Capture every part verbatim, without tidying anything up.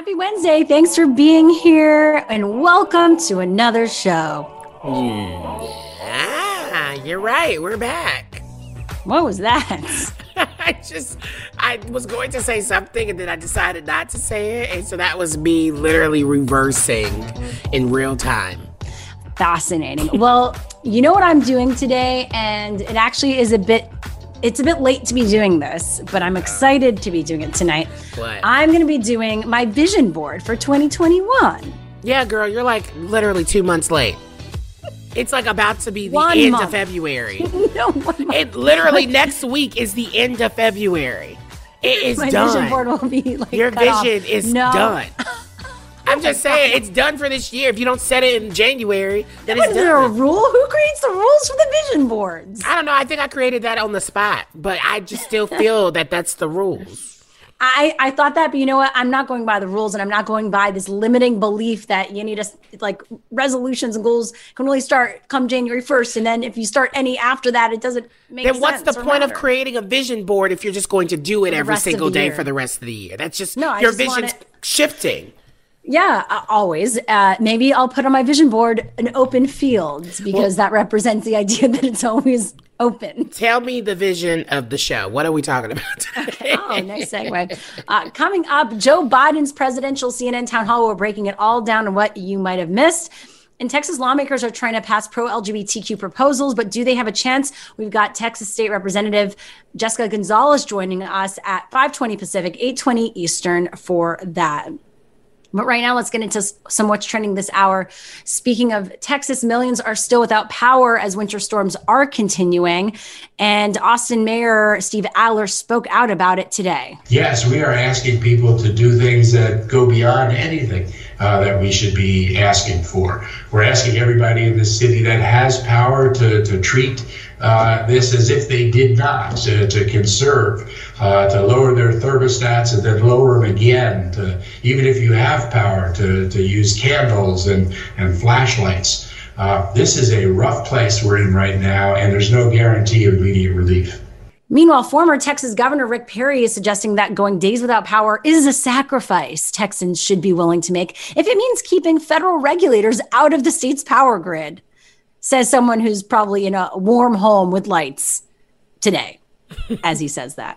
Happy Wednesday. Thanks for being here and welcome to another show. Yeah, you're right. We're back. What was that? I just, I was going to say something and then I decided not to say it. And so that was me literally reversing in real time. Fascinating. Well, you know what I'm doing today, and it actually is a bit, it's a bit late to be doing this, but I'm excited to be doing it tonight. What? I'm going to be doing my vision board for twenty twenty-one. Yeah, girl, you're like literally two months late. It's like about to be the One end month. of February. No, one month. It literally next week is the end of February. It is My done. vision board will be like Your cut off. vision is No. done. I'm just saying, it's done for this year. If you don't set it in January, then What, it's is there a done. rule? Who creates the rules for the vision boards? I don't know. I think I created that on the spot, but I just still feel that that's the rules. I, I thought that, but you know what? I'm not going by the rules, and I'm not going by this limiting belief that you need to, like, resolutions and goals can really start come January first. And then if you start any after that, it doesn't make sense. Then what's the or point of matter. creating a vision board if you're just going to do it the every rest of single the day year? for the rest of the year? That's just, No, I your just want vision's it- shifting. Yeah, uh, always. Uh, maybe I'll put on my vision board an open field because that represents the idea that it's always open. Tell me the vision of the show. What are we talking about today? Oh, nice segue. Uh, coming up, Joe Biden's presidential C N N town hall. We're breaking it all down and what you might have missed. And Texas lawmakers are trying to pass pro-L G B T Q proposals, but do they have a chance? We've got Texas State Representative Jessica Gonzalez joining us at five twenty Pacific, eight twenty Eastern for that. But right now, let's get into some what's trending this hour. Speaking of Texas, millions are still without power as winter storms are continuing. And Austin Mayor Steve Adler spoke out about it today. Yes, we are asking people to do things that go beyond anything uh, that we should be asking for. We're asking everybody in the city that has power to, to treat uh, this as if they did not, to, to conserve, uh, to lower their thermostats and then lower them again, to, even if you have power, to, to use candles and, and flashlights. Uh, this is a rough place we're in right now, and there's no guarantee of immediate relief. Meanwhile, former Texas Governor Rick Perry is suggesting that going days without power is a sacrifice Texans should be willing to make if it means keeping federal regulators out of the state's power grid, says someone who's probably in a warm home with lights today, as he says that.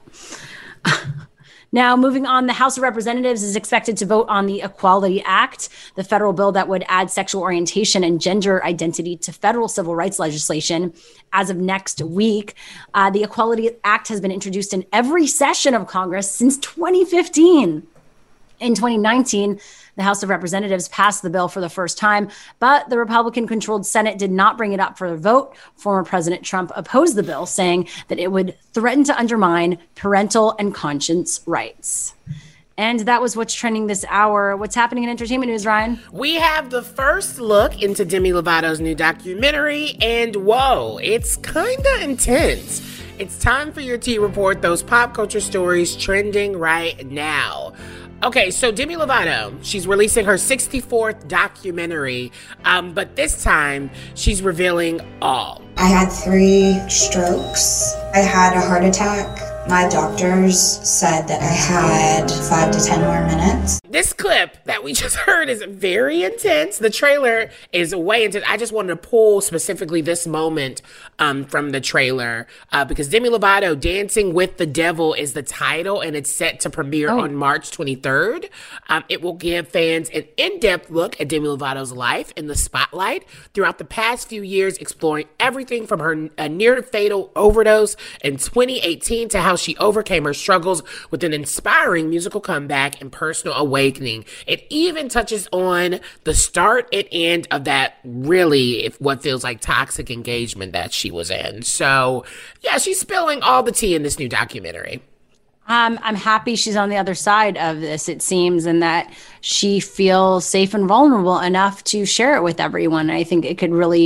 Now, moving on, the House of Representatives is expected to vote on the Equality Act, the federal bill that would add sexual orientation and gender identity to federal civil rights legislation as of next week. Uh, the Equality Act has been introduced in every session of Congress since twenty fifteen. In twenty nineteen, the House of Representatives passed the bill for the first time, but the Republican-controlled Senate did not bring it up for a vote. Former President Trump opposed the bill, saying that it would threaten to undermine parental and conscience rights. And that was what's trending this hour. What's happening in entertainment news, Ryan? We have the first look into Demi Lovato's new documentary, and whoa, it's kind of intense. It's time for your Tea Report, those pop culture stories trending right now. Okay, so Demi Lovato, she's releasing her sixty-fourth documentary, um, but this time she's revealing all. I had three strokes. I had a heart attack. My doctors said that I had five to ten more minutes. This clip that we just heard is very intense. The trailer is way intense. I just wanted to pull specifically this moment um, from the trailer uh, because Demi Lovato, Dancing with the Devil, is the title, and it's set to premiere Oh. on March twenty-third. Um, it will give fans an in-depth look at Demi Lovato's life in the spotlight throughout the past few years, exploring everything from her uh, near-fatal overdose in twenty eighteen to how she overcame her struggles with an inspiring musical comeback and personal awakening. It even touches on the start and end of that really, if what feels like toxic engagement that she was in. So, yeah, she's spilling all the tea in this new documentary. Um, I'm happy she's on the other side of this, it seems, and that she feels safe and vulnerable enough to share it with everyone. I think it could really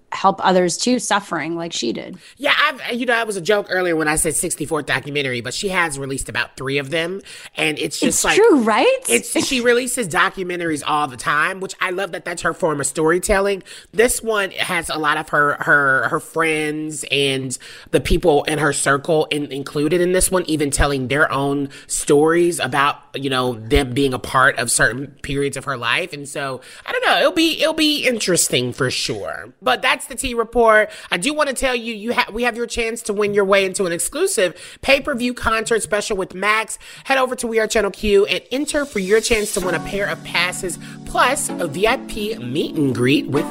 help others too suffering like she did. Yeah, I've, you know, that was a joke earlier when I said sixty-fourth documentary, but she has released about three of them. And it's just it's like. true, right? It's She releases documentaries all the time, which I love that that's her form of storytelling. This one has a lot of her her her friends and the people in her circle in, included in this one, even telling their own stories about, you know, them being a part of certain periods of her life. And so, I don't know, it'll be it'll be interesting for sure. But that's the T Report. I do want to tell you, you have we have your chance to win your way into an exclusive pay-per-view concert special with Max. Head over to We Are Channel Q and enter for your chance to win a pair of passes plus a V I P meet and greet with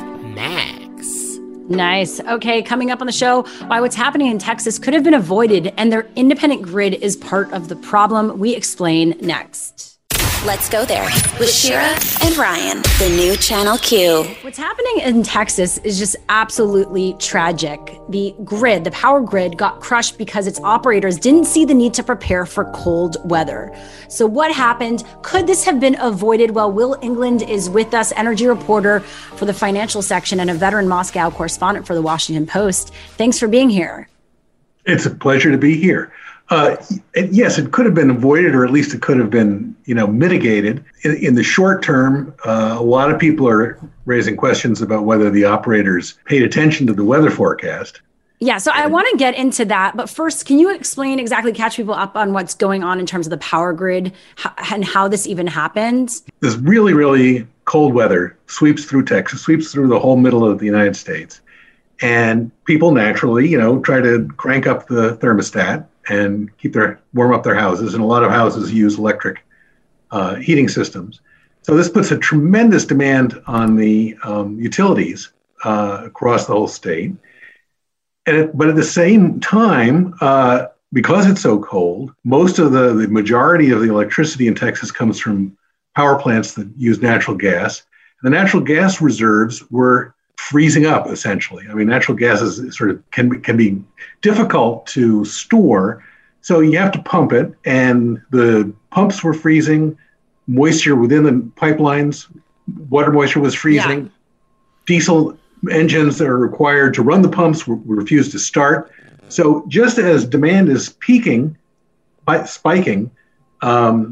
Max. Nice. Okay, coming up on the show, why what's happening in Texas could have been avoided and their independent grid is part of the problem. We explain next. Let's go there with Shira and Ryan, the new Channel Q. What's happening in Texas is just absolutely tragic. The grid, the power grid, got crushed because its operators didn't see the need to prepare for cold weather. So what happened? Could this have been avoided? Well, Will England is with us, energy reporter for the financial section and a veteran Moscow correspondent for the Washington Post. Thanks for being here. It's a pleasure to be here. Uh, yes, it could have been avoided, or at least it could have been, you know, mitigated. In, in the short term, uh, a lot of people are raising questions about whether the operators paid attention to the weather forecast. Yeah, so I want to get into that. But first, can you explain exactly, catch people up on what's going on in terms of the power grid how, and how this even happened? This really, really cold weather sweeps through Texas, sweeps through the whole middle of the United States. And people naturally, you know, try to crank up the thermostat and keep their warm up their houses. And a lot of houses use electric uh, heating systems. So this puts a tremendous demand on the um, utilities uh, across the whole state. And it, but at the same time, uh, because it's so cold, most of the, the majority of the electricity in Texas comes from power plants that use natural gas. The natural gas reserves were freezing up, essentially. I mean, natural gas is sort of can can be difficult to store, so you have to pump it, and the pumps were freezing. Moisture within the pipelines, water moisture was freezing. Yeah. Diesel engines that are required to run the pumps were, were refused to start. So just as demand is peaking, spiking, um,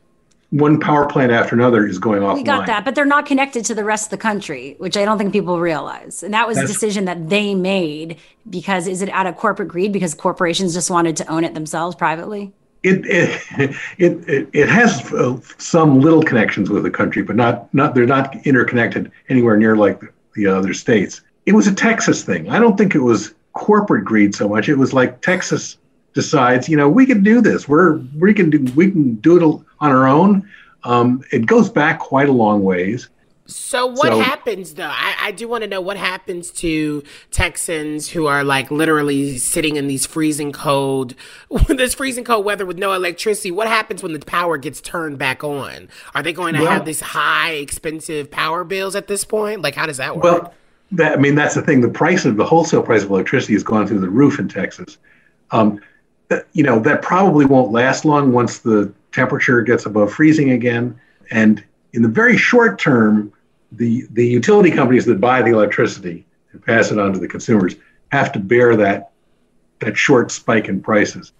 one power plant after another is going offline. We got that, but they're not connected to the rest of the country, which I don't think people realize. And that was That's, a decision that they made because is it out of corporate greed because corporations just wanted to own it themselves privately? It it it it, it has uh, some little connections with the country, but not not they're not interconnected anywhere near like the, the other states. It was a Texas thing. I don't think it was corporate greed so much. It was like Texas decides, you know, we can do this. We're we can do we can do it on our own. Um, it goes back quite a long ways. So what so, happens though? I, I do want to know what happens to Texans who are like literally sitting in these freezing cold, this freezing cold weather with no electricity. What happens when the power gets turned back on? Are they going to well, have these high, expensive power bills at this point? Like, how does that work? Well, that, I mean, that's the thing. The price of the wholesale price of electricity has gone through the roof in Texas. Um, you know, that probably won't last long once the temperature gets above freezing again. And in the very short term, the, the utility companies that buy the electricity and pass it on to the consumers have to bear that that short spike in prices.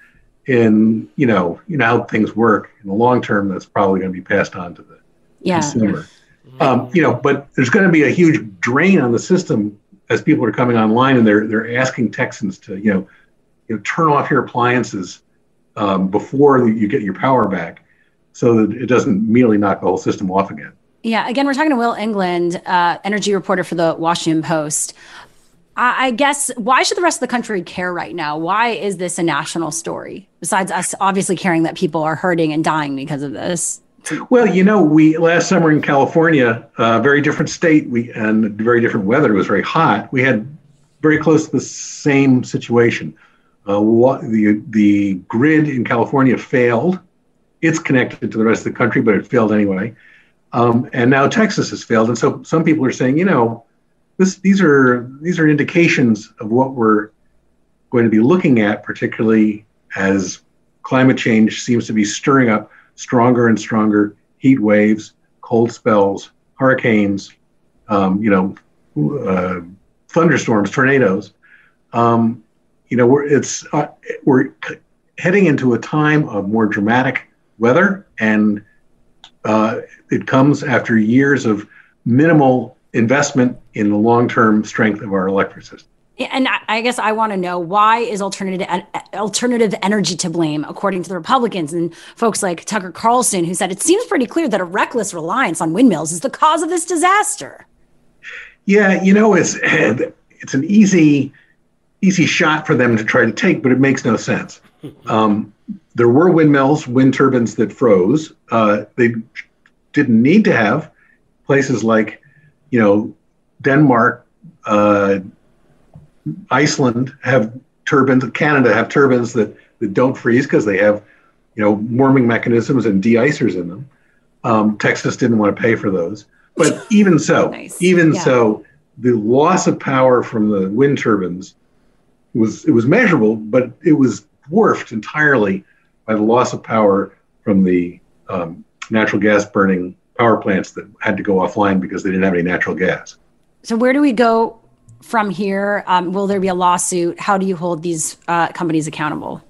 In, you know, you know how things work. In the long term, that's probably going to be passed on to the yeah. consumer. Um, you know, but there's going to be a huge drain on the system as people are coming online, and they're they're asking Texans to, you know, you know, turn off your appliances um, before you get your power back, so that it doesn't immediately knock the whole system off again. Yeah, again, we're talking to Will England, uh, energy reporter for the Washington Post. I, I guess, why should the rest of the country care right now? Why is this a national story, besides us obviously caring that people are hurting and dying because of this? Well, you know, we last summer in California, a uh, very different state, we and very different weather. It was very hot. We had very close to the same situation. Uh, what, the the grid in California failed. It's connected to the rest of the country, but it failed anyway. Um, and now Texas has failed. And so some people are saying, you know, this these are these are indications of what we're going to be looking at, particularly as climate change seems to be stirring up stronger and stronger heat waves, cold spells, hurricanes, um, you know, uh, thunderstorms, tornadoes. Um, you know, we're it's uh, we're heading into a time of more dramatic weather, and uh, it comes after years of minimal investment in the long-term strength of our electric system. And I guess I want to know, why is alternative alternative energy to blame, according to the Republicans and folks like Tucker Carlson, who said it seems pretty clear that a reckless reliance on windmills is the cause of this disaster? Yeah, you know, it's it's an easy easy shot for them to try to take, but it makes no sense. Um, there were windmills, wind turbines that froze. Uh, they didn't need to have places like, you know, Denmark, uh, Iceland have turbines, Canada have turbines that, that don't freeze because they have, you know, warming mechanisms and de-icers in them. Um, Texas didn't want to pay for those. But even so, nice. even yeah. so, the loss of power from the wind turbines was, it was measurable, but it was dwarfed entirely by the loss of power from the um, natural gas burning power plants that had to go offline because they didn't have any natural gas. So where do we go from here? Um, will there be a lawsuit? How do you hold these uh, companies accountable?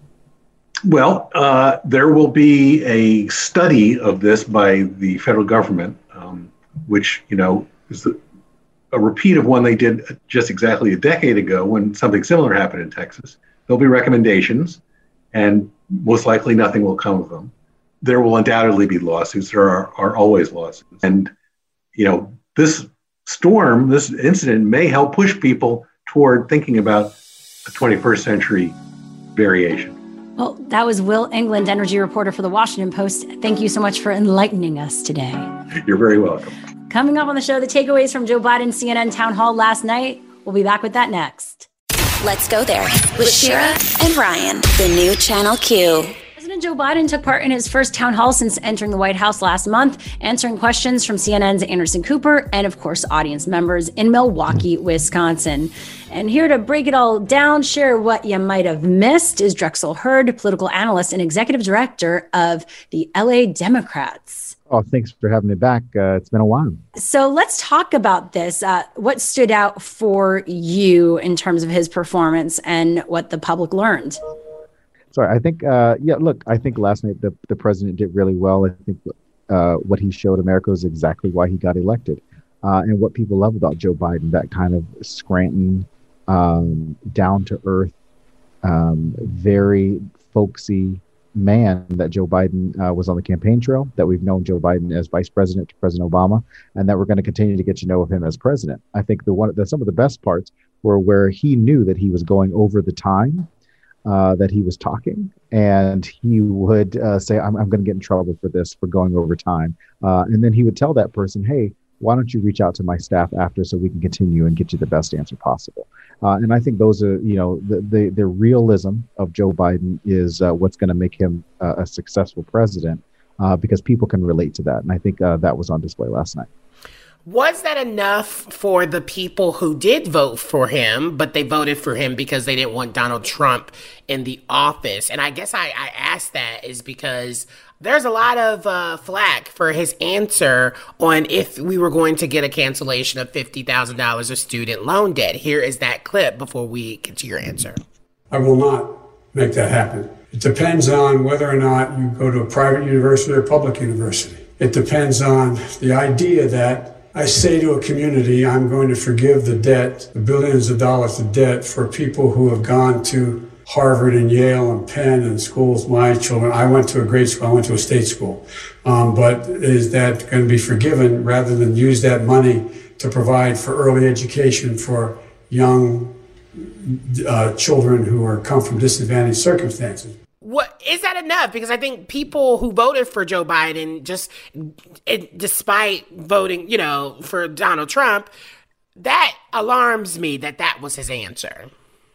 Well, uh, there will be a study of this by the federal government, um, which, you know, is the, a repeat of one they did just exactly a decade ago when something similar happened in Texas. There'll be recommendations, and most likely nothing will come of them. There will undoubtedly be lawsuits. There are, are always lawsuits. And, you know, this storm, this incident may help push people toward thinking about a twenty-first century variation. Well, that was Will England, energy reporter for the Washington Post. Thank you so much for enlightening us today. You're very welcome. Coming up on the show, the takeaways from Joe Biden's C N N town hall last night. We'll be back with that next. Let's go there with Shira and Ryan, the new Channel Q. President Joe Biden took part in his first town hall since entering the White House last month, answering questions from C N N's Anderson Cooper and, of course, audience members in Milwaukee, Wisconsin. And here to break it all down, share what you might have missed, is Drexel Hurd, political analyst and executive director of the L A Democrats. Oh, thanks for having me back. Uh, it's been a while. So let's talk about this. Uh, what stood out for you in terms of his performance and what the public learned? Sorry, I think, uh, yeah, look, I think last night the, the president did really well. I think uh, what he showed America is exactly why he got elected. Uh, and what people love about Joe Biden, that kind of Scranton, um, down-to-earth, um, very folksy man that Joe Biden uh, was on the campaign trail, that we've known Joe Biden as vice president to President Obama, and that we're going to continue to get to know of him as president. I think the one, the, some of the best parts were where he knew that he was going over the time Uh, that he was talking, and he would uh, say, I'm, I'm going to get in trouble for this, for going over time. Uh, and then he would tell that person, hey, why don't you reach out to my staff after so we can continue and get you the best answer possible. Uh, and I think those are, you know, the, the, the realism of Joe Biden is uh, what's going to make him uh, a successful president, uh, because people can relate to that. And I think uh, that was on display last night. Was that enough for the people who did vote for him, but they voted for him because they didn't want Donald Trump in the office? And I guess I, I asked that is because there's a lot of uh, flack for his answer on if we were going to get a cancellation of fifty thousand dollars of student loan debt. Here is that clip before we get to your answer. I will not make that happen. It depends on whether or not you go to a private university or public university. It depends on the idea that I say to a community, I'm going to forgive the debt, the billions of dollars of debt for people who have gone to Harvard and Yale and Penn and schools. My children, I went to a great school, I went to a state school. Um, but is that going to be forgiven rather than use that money to provide for early education for young uh, children who are come from disadvantaged circumstances? What is that enough? Because I think people who voted for Joe Biden, just it, despite voting, you know, for Donald Trump, that alarms me that that was his answer.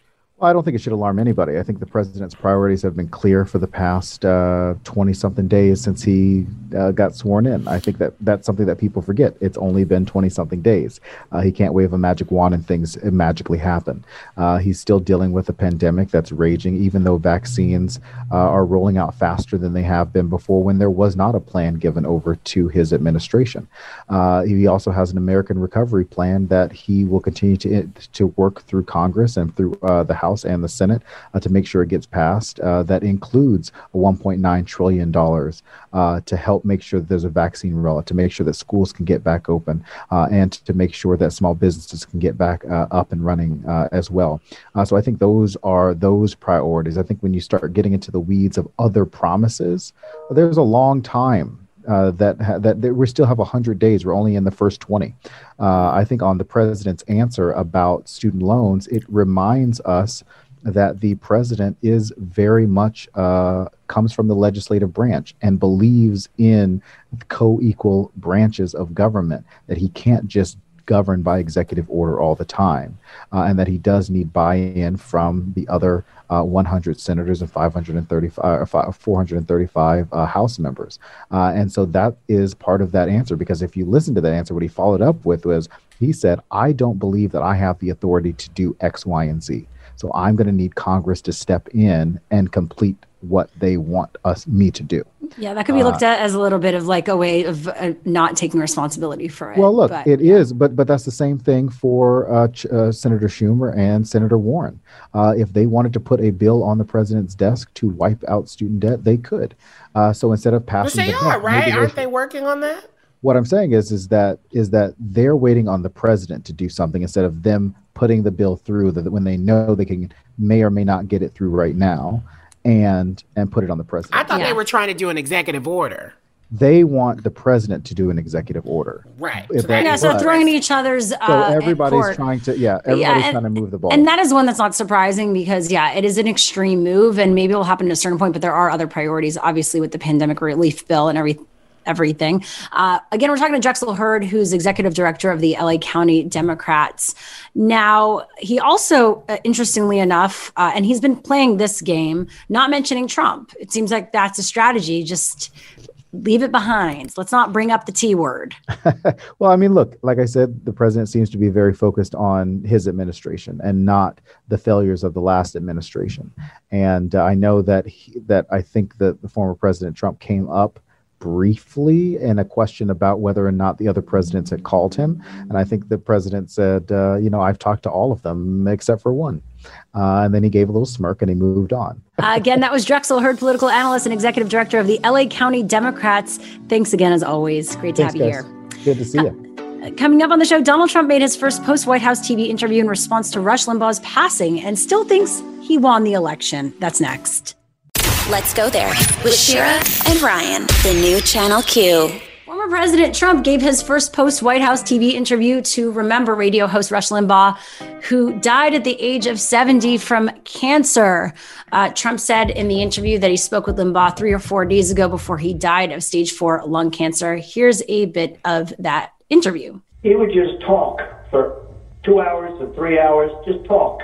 I don't think it should alarm anybody. I think the president's priorities have been clear for the past uh, twenty-something days since he uh, got sworn in. I think that that's something that people forget. It's only been twenty-something days. Uh, he can't wave a magic wand and things magically happen. Uh, he's still dealing with a pandemic that's raging, even though vaccines uh, are rolling out faster than they have been before when there was not a plan given over to his administration. Uh, he also has an American Recovery Plan that he will continue to, to work through Congress and through uh, the House and the Senate uh, to make sure it gets passed. Uh, that includes one point nine trillion dollars uh, to help make sure that there's a vaccine rollout, to make sure that schools can get back open, uh, and to make sure that small businesses can get back uh, up and running uh, as well. Uh, so I think those are those priorities. I think when you start getting into the weeds of other promises, there's a long time Uh, that, ha- that that we still have one hundred days. We're only in the first twenty. Uh, I think on the president's answer about student loans, it reminds us that the president is very much uh, comes from the legislative branch and believes in co-equal branches of government, that he can't just govern by executive order all the time, uh, and that he does need buy-in from the other uh, one hundred senators and five hundred thirty-five, four hundred thirty-five uh, House members. Uh, and so that is part of that answer, because if you listen to that answer, what he followed up with was, he said, I don't believe that I have the authority to do X, Y, and Z. So I'm going to need Congress to step in and complete what they want us me to do. Yeah, that could be looked uh, at as a little bit of like a way of uh, not taking responsibility for it. Well, look, but, it yeah. is, but but that's the same thing for uh, Ch- uh, Senator Schumer and Senator Warren. Uh, if they wanted to put a bill on the president's desk to wipe out student debt, they could. Uh, so instead of passing, but they the are bill, right. they Aren't should, they working on that? What I'm saying is, is that is that they're waiting on the president to do something instead of them putting the bill through, that when they know they can may or may not get it through right now, and and put it on the president. I thought yeah. they were trying to do an executive order. They want the president to do an executive order. Right. If So that- Yeah, so but- throwing each other's uh, So everybody's court. trying to, yeah, everybody's Yeah, and- trying to move the ball. And that is one that's not surprising because, yeah, it is an extreme move and maybe it will happen at a certain point, but there are other priorities, obviously, with the pandemic relief bill and every, everything. Uh, again, we're talking to Drexel Hurd, who's executive director of the L A County Democrats. Now, he also, uh, interestingly enough, uh, and he's been playing this game, not mentioning Trump. It seems like that's a strategy, just leave it behind. Let's not bring up the T word. Well, I mean, look, like I said, the president seems to be very focused on his administration and not the failures of the last administration. And uh, I know that he, that I think that the former President Trump came up briefly in a question about whether or not the other presidents had called him. And I think the president said, uh, you know, I've talked to all of them except for one. Uh, and then he gave a little smirk and he moved on. uh, again, that was Drexel Hurd, political analyst and executive director of the L A County Democrats. Thanks again, as always. Great to Thanks, have you guys. here. Good to see you. Coming up on the show, Donald Trump made his first post-White House T V interview in response to Rush Limbaugh's passing and still thinks he won the election. That's next. Let's go there with Shira and Ryan, the new Channel Q. Former President Trump gave his first post-White House T V interview to Remember radio host Rush Limbaugh, who died at the age of seventy from cancer. Uh, Trump said in the interview that he spoke with Limbaugh three or four days ago before he died of stage four lung cancer. Here's a bit of that interview. He would just talk for two hours or three hours, just talk.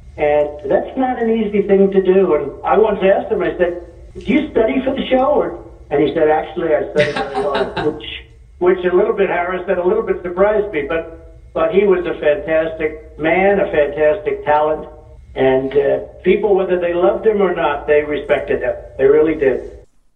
And that's not an easy thing to do. And I once asked him, I said, do you study for the show? Or, and he said, actually, I study very hard, which, which a little bit, Harris said, a little bit surprised me. But, but he was a fantastic man, a fantastic talent. And uh, people, whether they loved him or not, they respected him. They really did.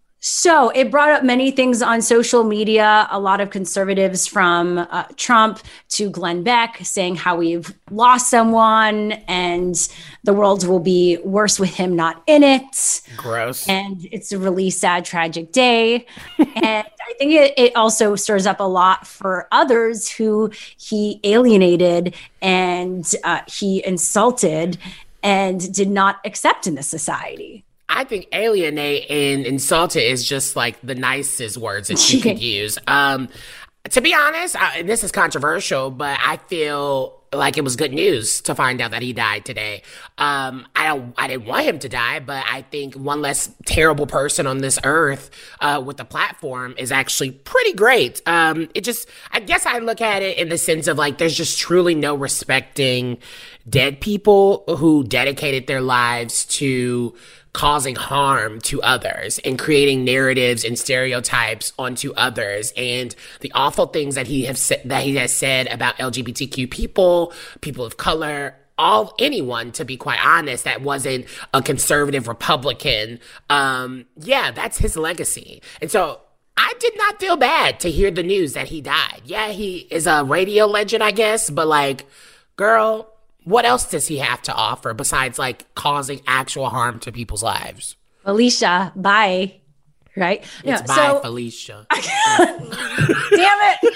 So it brought up many things on social media. A lot of conservatives from uh, Trump to Glenn Beck saying how we've lost someone and the world will be worse with him not in it. Gross. And it's a really sad, tragic day. And I think it, it also stirs up a lot for others who he alienated and uh, he insulted and did not accept in this society. I think alienate and insulted is just like the nicest words that you could use. Um, to be honest, I, and this is controversial, but I feel like it was good news to find out that he died today. Um, I don't, I didn't want him to die, but I think one less terrible person on this earth uh, with the platform is actually pretty great. Um, it just, I guess I look at it in the sense of like, there's just truly no respecting dead people who dedicated their lives to causing harm to others and creating narratives and stereotypes onto others, and the awful things that he have said that he has said about L G B T Q people, people of color, all anyone, to be quite honest, that wasn't a conservative Republican. Um, yeah, that's his legacy. And so I did not feel bad to hear the news that he died. Yeah, he is a radio legend, I guess, but like, girl, what else does he have to offer besides like causing actual harm to people's lives? Felicia, bye. Right? It's yeah, bye, so, Felicia. Damn it.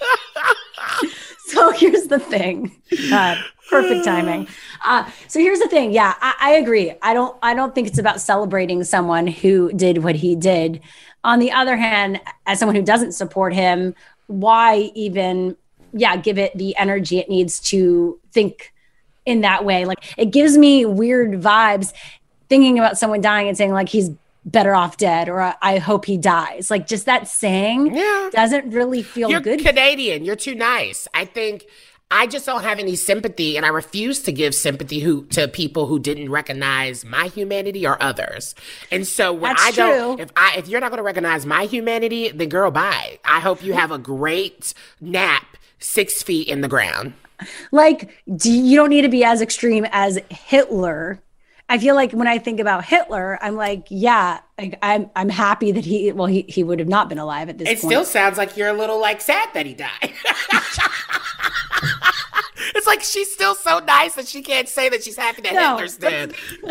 So here's the thing. Uh, perfect timing. Uh, so here's the thing. Yeah, I, I agree. I don't I don't think it's about celebrating someone who did what he did. On the other hand, as someone who doesn't support him, why even, yeah, give it the energy it needs to think in that way? Like, it gives me weird vibes thinking about someone dying and saying like he's better off dead, or I hope he dies. Like, just that saying yeah. doesn't really feel You're good. You're Canadian. You're too nice. I think I just don't have any sympathy, and I refuse to give sympathy who to people who didn't recognize my humanity or others. And so when That's I don't, true. if I if you're not going to recognize my humanity, then girl, bye. I hope you have a great nap six feet in the ground. Like, do you don't need to be as extreme as Hitler. I feel like when I think about Hitler, I'm like, yeah, like, I'm I'm happy that he, well, he, he would have not been alive at this it point. It still sounds like you're a little like sad that he died. It's like she's still so nice that she can't say that she's happy that no, Hitler's dead.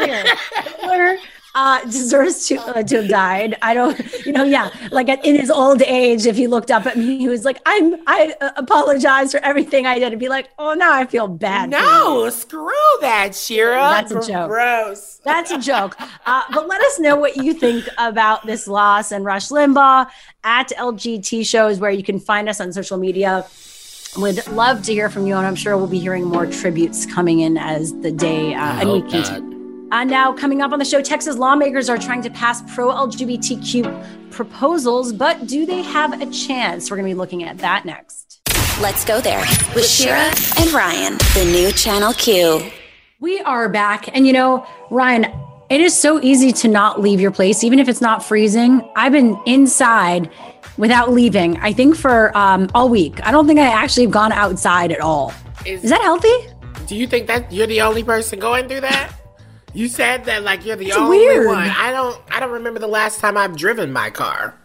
Hitler uh, deserves to uh, to have died. I don't, you know, yeah, like in his old age, if he looked up at me, he was like, "I'm, I uh, apologize for everything I did," and be like, "Oh, now I feel bad." No, screw that, Shira. That's a joke. Gross. That's a joke. Uh, but let us know what you think about this loss and Rush Limbaugh at L G T Shows, where you can find us on social media. Would love to hear from you, and I'm sure we'll be hearing more tributes coming in as the day uh, and week continues. Uh, now, coming up on the show, Texas lawmakers are trying to pass pro-L G B T Q proposals, but do they have a chance? We're going to be looking at that next. Let's go there with Shira and Ryan, the new Channel Q. We are back, and you know, Ryan, it is so easy to not leave your place, even if it's not freezing. I've been inside without leaving, I think, for um, all week. I don't think I actually have gone outside at all. Is, is that healthy? Do you think that you're the only person going through that? You said that like you're the it's only weird. one. I don't I don't remember the last time I've driven my car.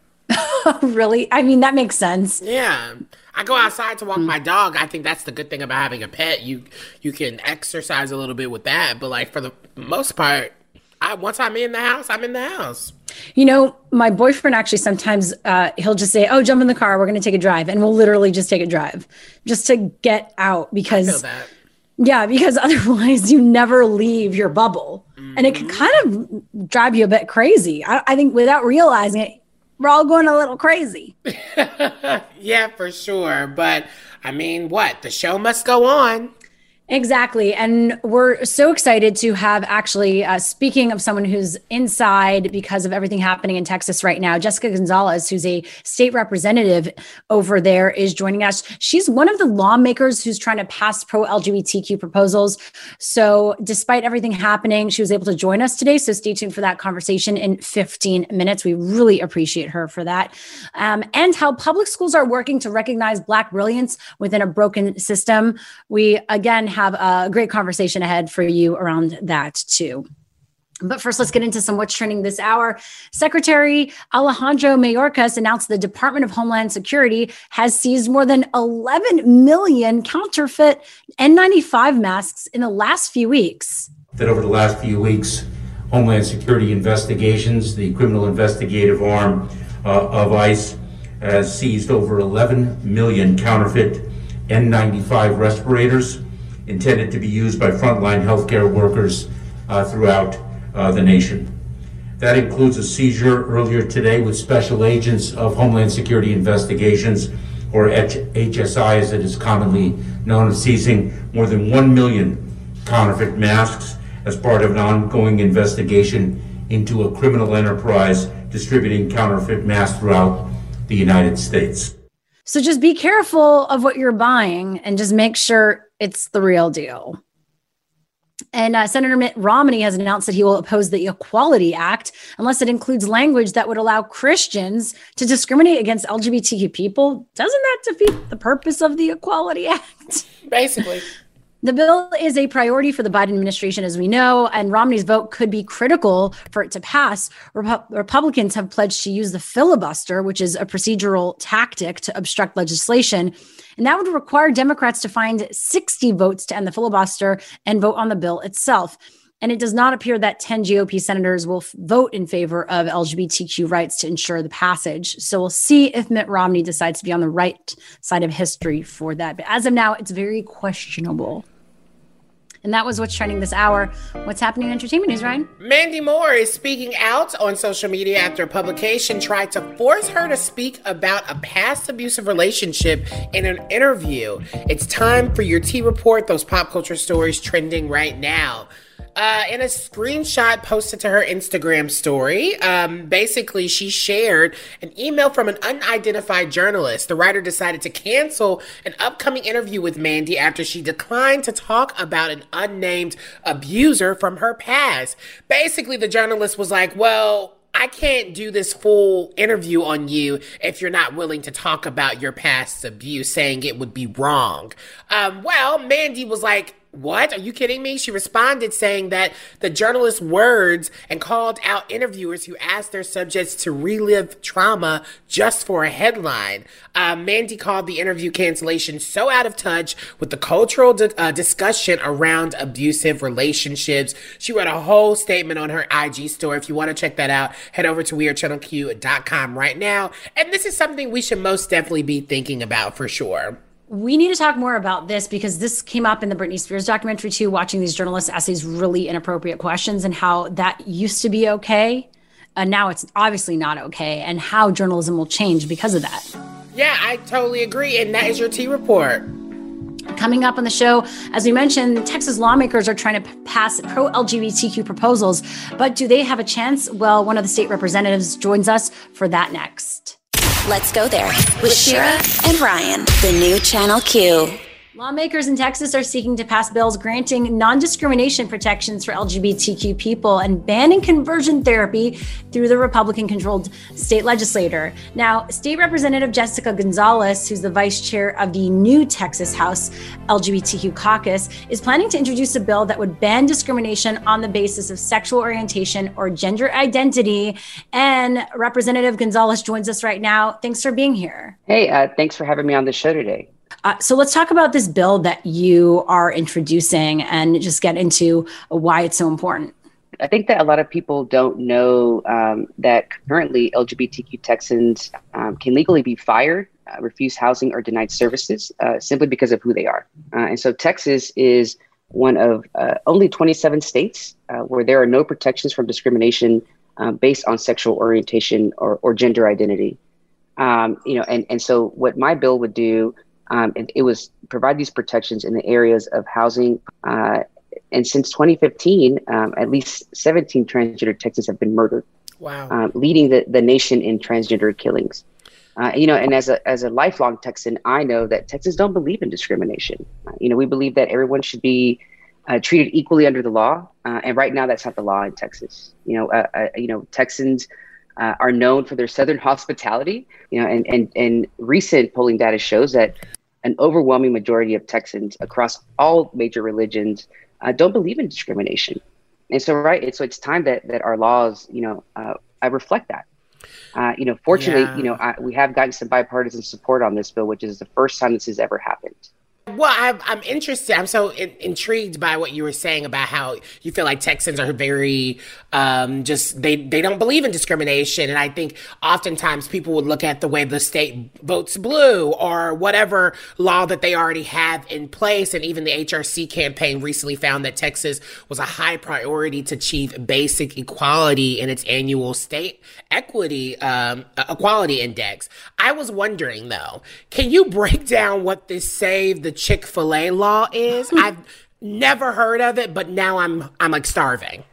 Really? I mean, that makes sense. Yeah. I go outside to walk my dog. I think that's the good thing about having a pet. You you can exercise a little bit with that, but like for the most part, I once I'm in the house, I'm in the house. You know, my boyfriend actually sometimes uh, he'll just say, "Oh, jump in the car. We're going to take a drive," and we'll literally just take a drive just to get out because. I feel that. Yeah, because otherwise you never leave your bubble. Mm-hmm. And it can kind of drive you a bit crazy. I, I think without realizing it, we're all going a little crazy. Yeah, for sure. But I mean, what? The show must go on. Exactly. And we're so excited to have actually, uh, speaking of someone who's inside because of everything happening in Texas right now, Jessica Gonzalez, who's a state representative over there, is joining us. She's one of the lawmakers who's trying to pass pro-L G B T Q proposals. So despite everything happening, she was able to join us today. So stay tuned for that conversation in fifteen minutes. We really appreciate her for that. Um, and how public schools are working to recognize Black brilliance within a broken system. We, again, have have a great conversation ahead for you around that too. But first, let's get into some what's trending this hour. Secretary Alejandro Mayorkas announced the Department of Homeland Security has seized more than eleven million counterfeit N ninety-five masks in the last few weeks. That over the last few weeks, Homeland Security investigations, the criminal investigative arm uh, of ICE, has seized over eleven million counterfeit N ninety-five respirators intended to be used by frontline healthcare workers uh, throughout uh, the nation. That includes a seizure earlier today with special agents of Homeland Security investigations or H S I as it is commonly known, of seizing more than one million counterfeit masks as part of an ongoing investigation into a criminal enterprise distributing counterfeit masks throughout the United States. So just be careful of what you're buying and just make sure it's the real deal. And uh, Senator Mitt Romney has announced that he will oppose the Equality Act unless it includes language that would allow Christians to discriminate against L G B T Q people. Doesn't that defeat the purpose of the Equality Act? Basically. The bill is a priority for the Biden administration, as we know, and Romney's vote could be critical for it to pass. Repu- Republicans have pledged to use the filibuster, which is a procedural tactic to obstruct legislation. And that would require Democrats to find sixty votes to end the filibuster and vote on the bill itself. And it does not appear that ten G O P senators will f- vote in favor of L G B T Q rights to ensure the passage. So we'll see if Mitt Romney decides to be on the right side of history for that. But as of now, it's very questionable. And that was what's trending this hour. What's happening in entertainment news, Ryan? Mandy Moore is speaking out on social media after a publication tried to force her to speak about a past abusive relationship in an interview. It's time for your T Report, those pop culture stories trending right now. Uh, in a screenshot posted to her Instagram story, um, basically she shared an email from an unidentified journalist. The writer decided to cancel an upcoming interview with Mandy after she declined to talk about an unnamed abuser from her past. Basically, the journalist was like, well, I can't do this full interview on you if you're not willing to talk about your past abuse, saying it would be wrong. Um, well, Mandy was like, what? Are you kidding me? She responded saying that the journalist's words and called out interviewers who asked their subjects to relive trauma just for a headline. Uh, Mandy called the interview cancellation so out of touch with the cultural di- uh, discussion around abusive relationships. She wrote a whole statement on her I G story. If you want to check that out, head over to we are channel q dot com right now. And this is something we should most definitely be thinking about for sure. We need to talk more about this because this came up in the Britney Spears documentary too, watching these journalists ask these really inappropriate questions and how that used to be okay. And now it's obviously not okay, and how journalism will change because of that. Yeah, I totally agree. And that is your T Report. Coming up on the show, as we mentioned, Texas lawmakers are trying to p- pass pro-L G B T Q proposals, but do they have a chance? Well, one of the state representatives joins us for that next. Let's go there with Shira and Ryan, the new Channel Q. Lawmakers in Texas are seeking to pass bills granting non-discrimination protections for L G B T Q people and banning conversion therapy through the Republican-controlled state legislature. Now, State Representative Jessica Gonzalez, who's the vice chair of the new Texas House L G B T Q caucus, is planning to introduce a bill that would ban discrimination on the basis of sexual orientation or gender identity. And Representative Gonzalez joins us right now. Thanks for being here. Hey, uh, thanks for having me on the show today. Uh, so let's talk about this bill that you are introducing and just get into why it's so important. I think that a lot of people don't know um, that currently L G B T Q Texans um, can legally be fired, uh, refused housing, or denied services uh, simply because of who they are. Uh, and so Texas is one of uh, only twenty-seven states uh, where there are no protections from discrimination uh, based on sexual orientation or, or gender identity. Um, you know, and, and so what my bill would do Um, it, it was provide these protections in the areas of housing. Uh, and since twenty fifteen, um, at least seventeen transgender Texans have been murdered. Wow. Um, leading the, the nation in transgender killings. Uh, you know, and as a as a lifelong Texan, I know that Texans don't believe in discrimination. Uh, you know, we believe that everyone should be uh, treated equally under the law. Uh, and right now, that's not the law in Texas. You know, uh, uh, you know, Texans uh, are known for their Southern hospitality. You know, and and and recent polling data shows that an overwhelming majority of Texans across all major religions uh, don't believe in discrimination. And so, right, it's, so it's time that, that our laws, you know, uh, I reflect that. Uh, you know, fortunately, Yeah. you know, I, we have gotten some bipartisan support on this bill, which is the first time this has ever happened. well, I'm, I'm interested. I'm so in, intrigued by what you were saying about how you feel like Texans are very um, just they they don't believe in discrimination, and I think oftentimes people would look at the way the state votes blue or whatever law that they already have in place, and even the H R C campaign recently found that Texas was a high priority to achieve basic equality in its annual state equity um, equality index. I was wondering though, can you break down what this Save the Chick-fil-A law is? I've never heard of it, but now I'm I'm like starving.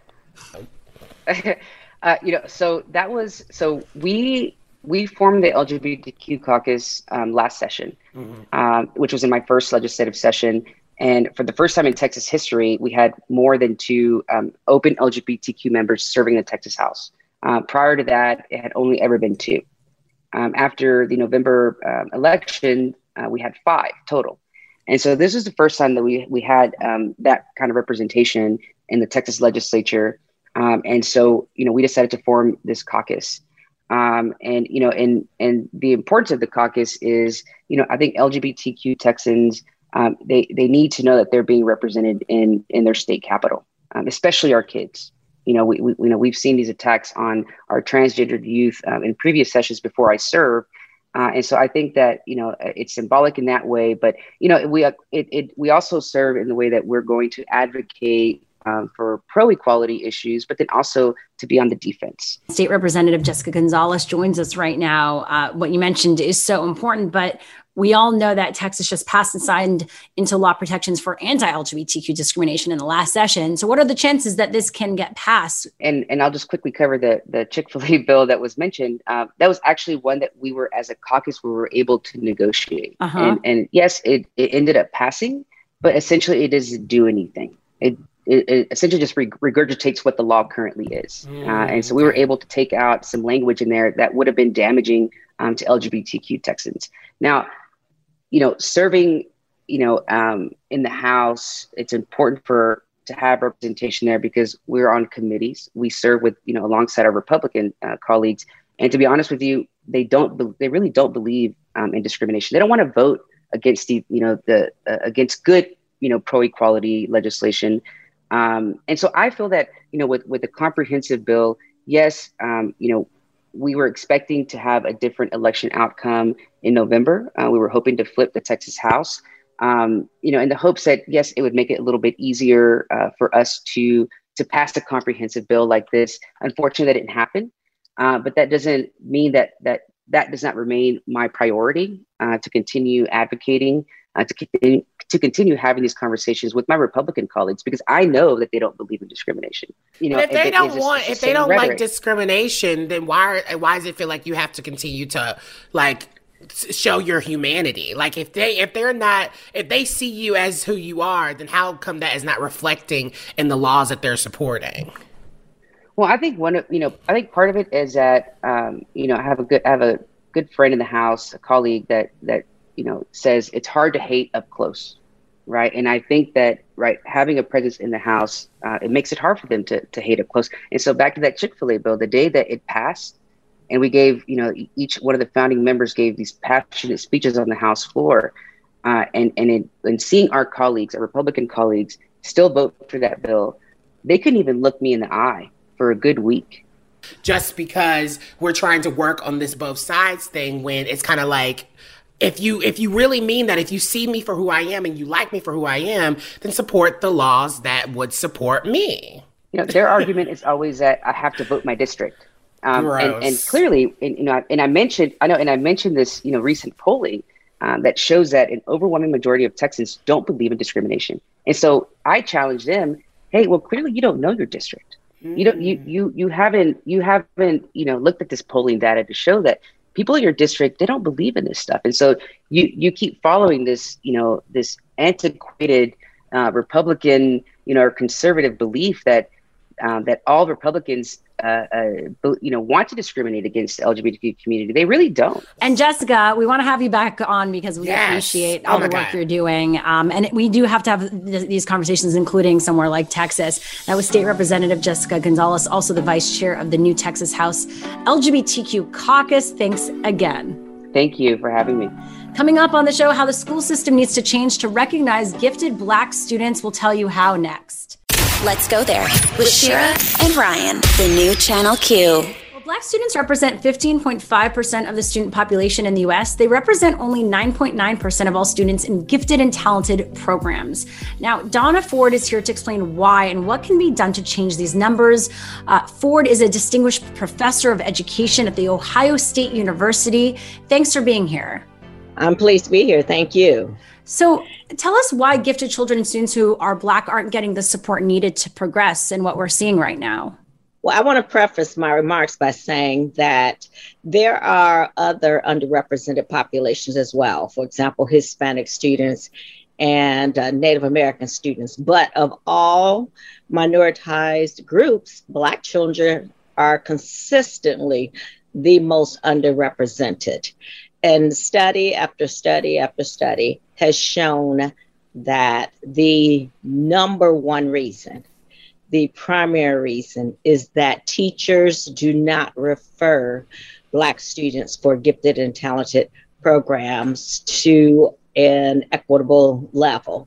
uh, you know, so that was so we we formed the L G B T Q caucus um, last session, mm-hmm. um, which was in my first legislative session. And for the first time in Texas history, we had more than two um, open L G B T Q members serving the Texas House. Uh, prior to that, it had only ever been two. Um, after the November um, election, uh, we had five total. And so this is the first time that we we had um, that kind of representation in the Texas legislature. Um, and so, you know, we decided to form this caucus. Um, and, you know, and and the importance of the caucus is, you know, I think L G B T Q Texans, um, they they need to know that they're being represented in in their state capital, um, especially our kids. You know, we, we you know we've seen these attacks on our transgendered youth um, in previous sessions before I served. Uh, and so I think that, you know, it's symbolic in that way. But, you know, we uh, it, it we also serve in the way that we're going to advocate um, for pro-equality issues, but then also to be on the defense. State Representative Jessica Gonzalez joins us right now. Uh, what you mentioned is so important, but we all know that Texas just passed and signed into law protections for anti-L G B T Q discrimination in the last session. So what are the chances that this can get passed? And and I'll just quickly cover the, the Chick-fil-A bill that was mentioned. Uh, that was actually one that we were, as a caucus, we were able to negotiate. Uh-huh. And, and yes, it, it ended up passing, but essentially it doesn't do anything. It It, it essentially just regurgitates what the law currently is. Mm, uh, and so we were able to take out some language in there that would have been damaging um, to L G B T Q Texans. Now, you know, serving, you know, um, in the House, it's important for to have representation there because we're on committees. We serve with, you know, alongside our Republican uh, colleagues. And to be honest with you, they don't, be- they really don't believe um, in discrimination. They don't want to vote against the, you know, the uh, against good, you know, pro-equality legislation. Um, and so I feel that, you know, with, with the comprehensive bill, yes, um, you know, we were expecting to have a different election outcome in November. Uh, we were hoping to flip the Texas House, um, you know, in the hopes that, yes, it would make it a little bit easier uh, for us to to pass a comprehensive bill like this. Unfortunately, that didn't happen. Uh, but that doesn't mean that that that does not remain my priority uh, to continue advocating, uh, to continue to continue having these conversations with my Republican colleagues, because I know that they don't believe in discrimination. You know, but if they it, don't just, want, if they don't rhetoric. like discrimination, then why why does it feel like you have to continue to like show your humanity? Like if they if they're not if they see you as who you are, then how come that is not reflecting in the laws that they're supporting? Well, I think one of you know I think part of it is that um, you know I have a good I have a good friend in the House, a colleague that that. you know, says it's hard to hate up close, right? And I think that, right, having a presence in the House, uh, it makes it hard for them to to hate up close. And so back to that Chick-fil-A bill, the day that it passed, and we gave, you know, each one of the founding members gave these passionate speeches on the House floor, uh, and and in, and seeing our colleagues, our Republican colleagues, still vote for that bill, they couldn't even look me in the eye for a good week. Just because we're trying to work on this both sides thing, when it's kind of like, If you if you really mean that, if you see me for who I am and you like me for who I am, then support the laws that would support me. You know, their argument is always that I have to vote my district, um, and, and clearly, and, you know, and I mentioned I know, and I mentioned this, you know, recent polling um, that shows that an overwhelming majority of Texans don't believe in discrimination, and so I challenge them. Hey, well, clearly you don't know your district. Mm. You don't you you you haven't you haven't you know looked at this polling data to show that people in your district, they don't believe in this stuff. And so you you keep following this, you know, this antiquated uh, Republican, you know, or conservative belief that um, that all Republicans, uh, uh, you know, want to discriminate against the L G B T Q community. They really don't. And Jessica, we want to have you back on because we yes. appreciate all oh the work God. you're doing. Um, and we do have to have th- these conversations, including somewhere like Texas. That was State Representative Jessica Gonzalez, also the vice chair of the new Texas House L G B T Q caucus. Thanks again. Thank you for having me. Coming up on the show, how the school system needs to change to recognize gifted Black students. We'll tell you how next. Let's go there with Shira and Ryan, the new Channel Q. Black students represent fifteen point five percent of the student population in the U S. They represent only nine point nine percent of all students in gifted and talented programs. Now, Donna Ford is here to explain why and what can be done to change these numbers. Uh, Ford is a distinguished professor of education at The Ohio State University. Thanks for being here. I'm pleased to be here. Thank you. So tell us why gifted children and students who are Black aren't getting the support needed to progress in what we're seeing right now. Well, I want to preface my remarks by saying that there are other underrepresented populations as well. For example, Hispanic students and uh, Native American students. But of all minoritized groups, Black children are consistently the most underrepresented. And study after study after study has shown that the number one reason The primary reason is that teachers do not refer Black students for gifted and talented programs to an equitable level.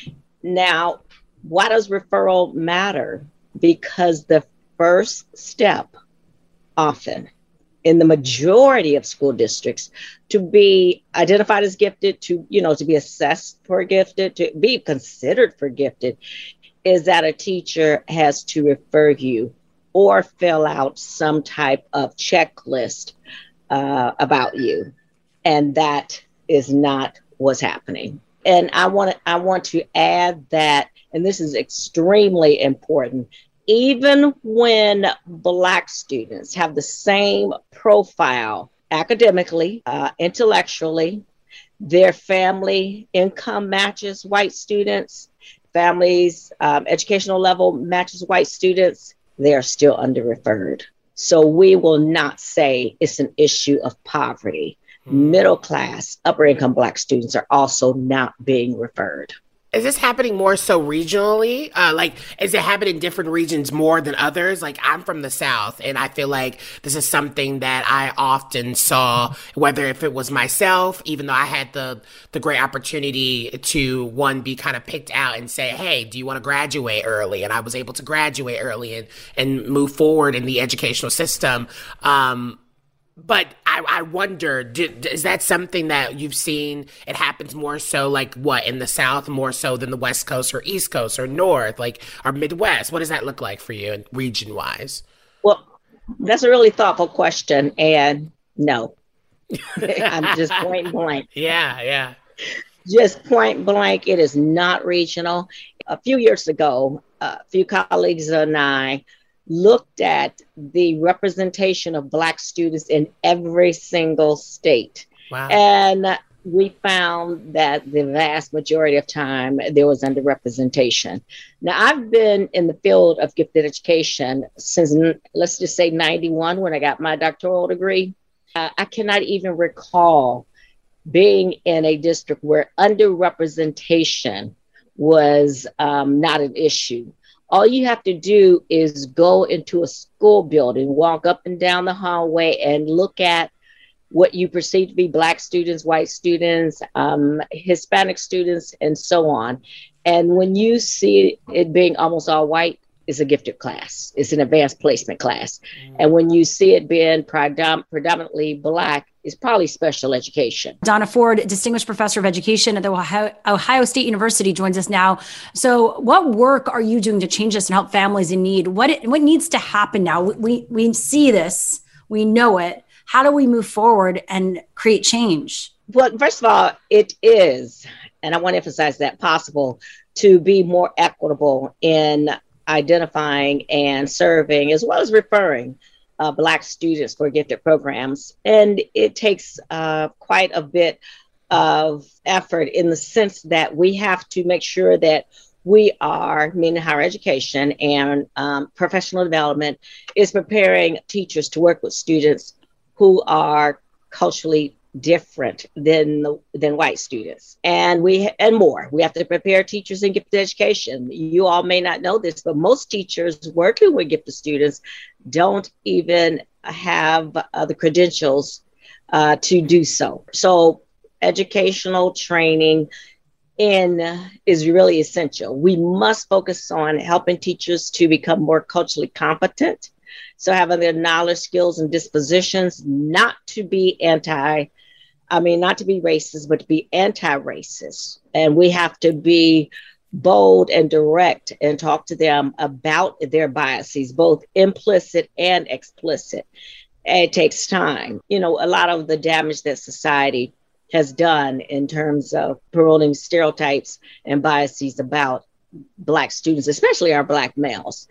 Now, why does referral matter? Because the first step, often, in the majority of school districts, to be identified as gifted, to, you know, to be assessed for gifted, to be considered for gifted, is that a teacher has to refer you or fill out some type of checklist uh, about you. And that is not what's happening. And I want to I want to add that, and this is extremely important, even when Black students have the same profile academically, uh, intellectually, their family income matches white students, families' um, educational level matches white students, they are still under-referred. So we will not say it's an issue of poverty. Mm. Middle class, upper income Black students are also not being referred. Is this happening more so regionally? Uh, like, is it happening in different regions more than others? Like, I'm from the South, and I feel like this is something that I often saw, whether if it was myself, even though I had the, the great opportunity to, one, be kind of picked out and say, hey, do you want to graduate early? And I was able to graduate early and, and move forward in the educational system. Um, But I, I wonder, do, is that something that you've seen? It happens more so like what, in the South, more so than the West Coast or East Coast or North, like, or Midwest? What does that look like for you region wise? Well, that's a really thoughtful question. And no, I'm just point blank. Yeah, yeah. Just point blank. It is not regional. A few years ago, a few colleagues and I looked at the representation of Black students in every single state. Wow. And we found that the vast majority of time there was underrepresentation. Now, I've been in the field of gifted education since, let's just say ninety-one, when I got my doctoral degree. Uh, I cannot even recall being in a district where underrepresentation was um, not an issue. All you have to do is go into a school building, walk up and down the hallway and look at what you perceive to be Black students, white students, um, Hispanic students, and so on. And when you see it being almost all white, it's a gifted class. It's an advanced placement class. Mm. And when you see it being predom- predominantly Black, it's probably special education. Donna Ford, Distinguished Professor of Education at the Ohio, Ohio State University, joins us now. So what work are you doing to change this and help families in need? What it, what needs to happen now? We, we see this, we know it. How do we move forward and create change? Well, first of all, it is, and I want to emphasize that, possible to be more equitable in identifying and serving, as well as referring uh, Black students for gifted programs. And it takes uh, quite a bit of effort in the sense that we have to make sure that we are, meaning higher education and um, professional development, is preparing teachers to work with students who are culturally different than than white students, and we and more. We have to prepare teachers in gifted education. You all may not know this, but most teachers working with gifted students don't even have uh, the credentials uh, to do so. So educational training in is really essential. We must focus on helping teachers to become more culturally competent. So having the knowledge, skills, and dispositions not to be anti, I mean, not to be racist, but to be anti-racist. And we have to be bold and direct and talk to them about their biases, both implicit and explicit. It takes time. You know, a lot of the damage that society has done in terms of promoting stereotypes and biases about Black students, especially our Black males.